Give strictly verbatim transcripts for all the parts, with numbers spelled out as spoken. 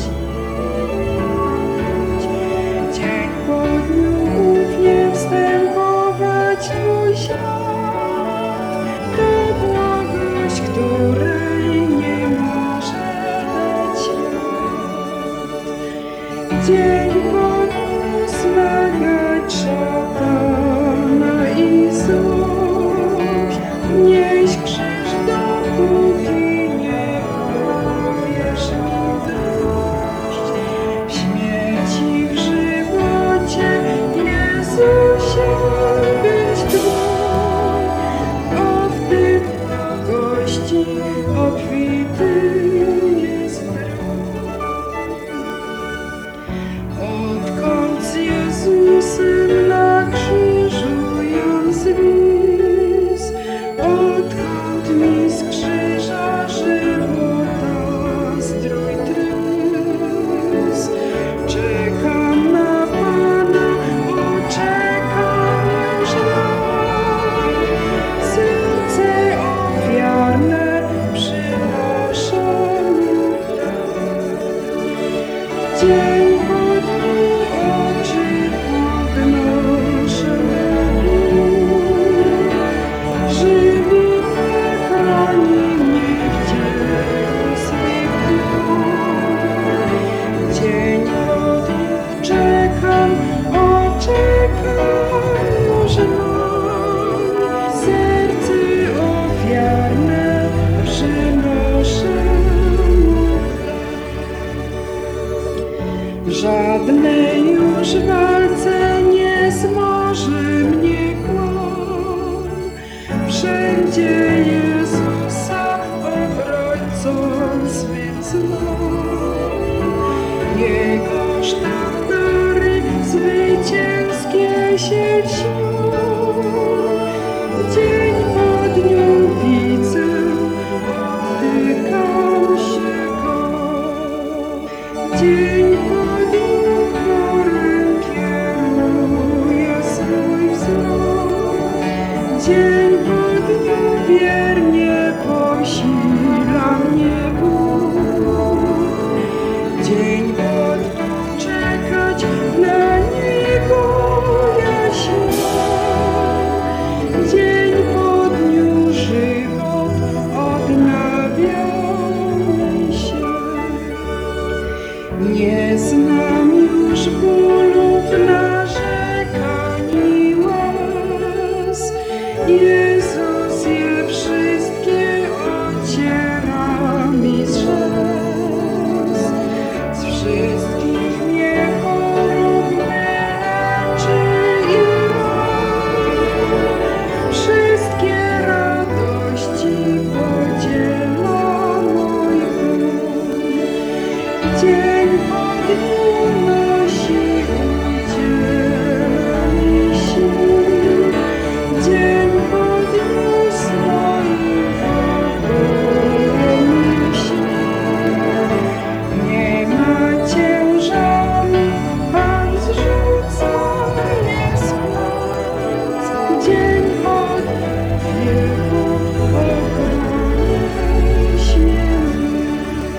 Dzień po dniu ufnie wstępować Twój świat, to błagość, której nie może dać świat. Dzień po dniu zmagać szatana i złość, nieść krzyż, dopóki nie powiesz mi dość. W śmierci, w żywocie, Jezusie, być Twój, bo w tym błagości obfity jest rój. Odkąd z Jezusem na krzyżu ją zwisł, odkąd mi z krzyża żywota zdrój trysł, czekam na Pana, o czekam już lat. Serce ofiarne przynoszę mu dar. Dzień po dniu oczy podnoszę Bóg, żywi mnie, chroni mnie w dzieł swych dróg. Dzień po dniu czekam, o czekam już mam, serce ofiarne przynoszę mu dar. Żadne już w walce nie zmoże mnie kłam, wszędzie Jezusa obrońcą swym znam. Jego sztandary zwycięskie się lśnią, dzień po dniu widzę, dotykam się go. Dzień po dniu chorym kieruję swój wzrok, dzień po dniu wiernie posila mnie Bóg. Dzień po dniu czekać na Niego ja śmiem, dzień po dniu żywot odnawia mi się. Nie znam już bólów, narzekań i łez, Jezus je wszystkie ociera mi z łez. Z wszystkich mnie chorób leczy i ma, wszystkie radości podziela mój Bóg. Dzień po dniu nosi, udziela mi sił, dzień po dniu swoim okuje mi śni. Nie ma ciężaru, Pan zrzuca mnie z płac, dzień po dniu w Jego ochronie śmiem.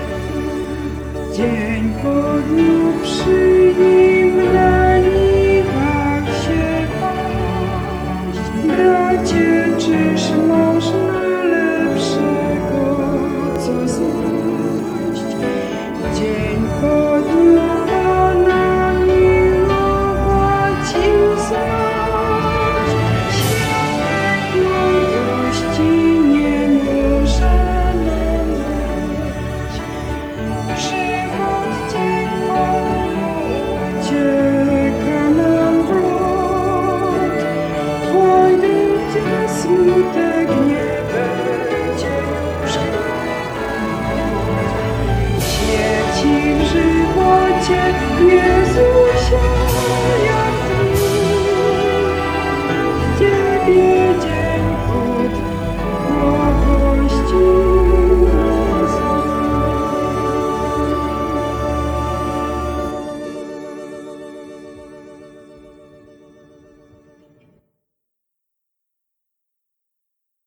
Dzień po dniu przy Nim na niwach się paść, bracie, czyż można lepszego co znaleźć? Dzień po dniu Pana miłować i znać, światło miłości nie może nam dać. Żywot dzień po dniu ucieka nam w lot, pójdę, gdzie smutek nie będzie już trwał. Śmierci w żywocie nie